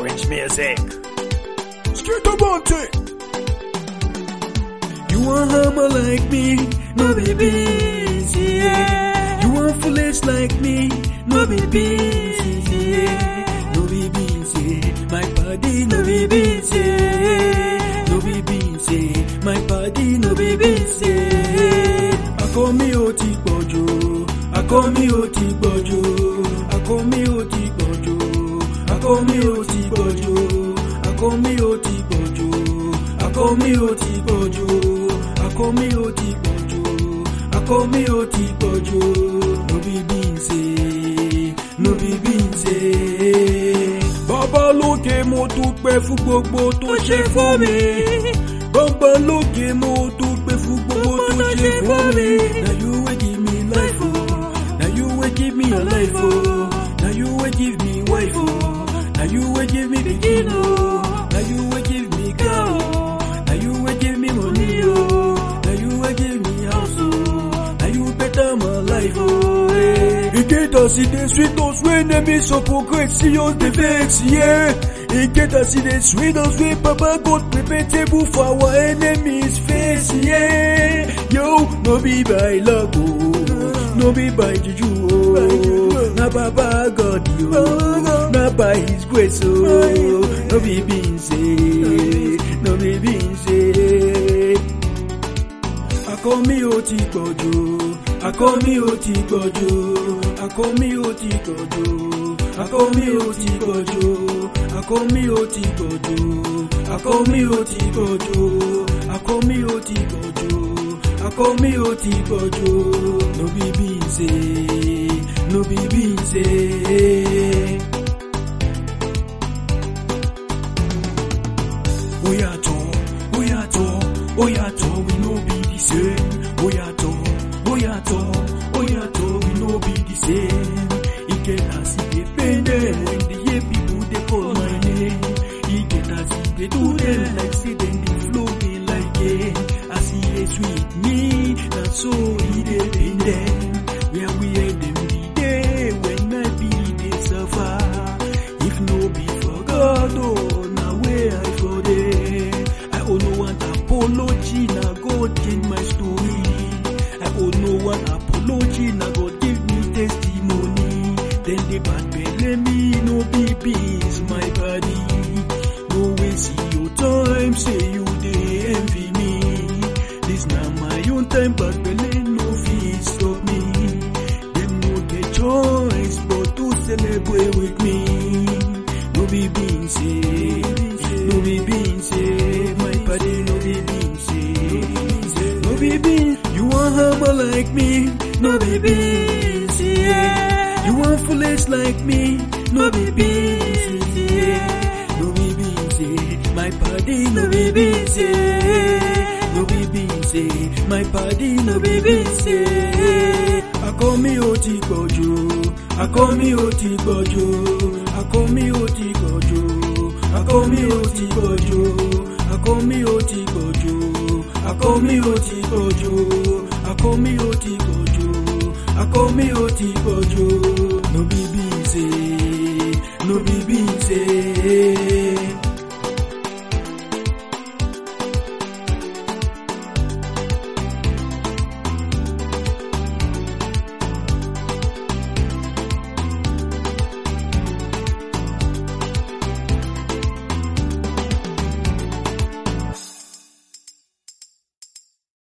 Orange music. Skitabante. You want hammer like me, no baby, yeah. You want foolish like me, no baby, yeah. No baby, yeah. My body, no baby, yeah. No baby, yeah. My body, no baby, yeah. I call me Oti Bojo, I call me Oti Bojo, I call me Oti Bojo, I call me Oti Bojo, I call me Oti Bojo, I call me Oti Bojo. I call me Oti Bojo, I call me Oti Bojo. No be binse, no be binse. Baba lókè mo dúpẹ́ fún gbogbo tó ṣe fún mi. Baba lókè mo dúpẹ́ fún gbogbo tó ṣe fún mi. Now you will give me life, oh. Now you will give me a life, oh. Now you will give me wife, oh. Now you will give me begin, oh. Now you will give me girl, oh. Now you will give me money, oh. It get us in the sweet us when them is so progressive the vex, yeah. It get us in the sweet us when Papa God prepare table for our enemies face, yeah. Yo, no be by luck, oh. No be by juju, oh. Na Baba God, yo. Na by His grace, oh. No be being saved, no be being saved. I call me Oti Bojo, I call me Oti Bojo, I call me Oti Bojo, I call me Oti Bojo, I call me Oti Bojo, I call me Oti Bojo, I call me Oti Bojo, I call me Oti Bojo. No be binse, no be binse. Oyato, we no be the same. Oyato, we no be the same. It get as if they pain them when they hear people they call my name. It get as if they do them like say then they flow they like it. As he is with me, that's so he they pain them. Where we had them be there when I be they suffer. If no be for God, oh, now where I for them. I only want apology, now God change my story. I owe no one apology, now God give me testimony. Then the bad belly me, no BB's my body. No way see your time, say you they envy me. This now my own time, bad belly no fee stop me. Them no get choice but to celebrate with me. No be being saved, no be being saved. My body no be being saved, no be being. You want hammer like me, no baby, yeah. You want foolish like me, no baby, yeah. No baby, yeah. My body, no baby, yeah. No baby, yeah. My body, no baby, yeah. I call me Oti Bojo, I call me Oti Bojo, I call me Oti Bojo, I call me Oti Bojo, I call me Oti Bojo, I call me Oti Bojo, I call me Oti Bojo, I call me Oti Bojo.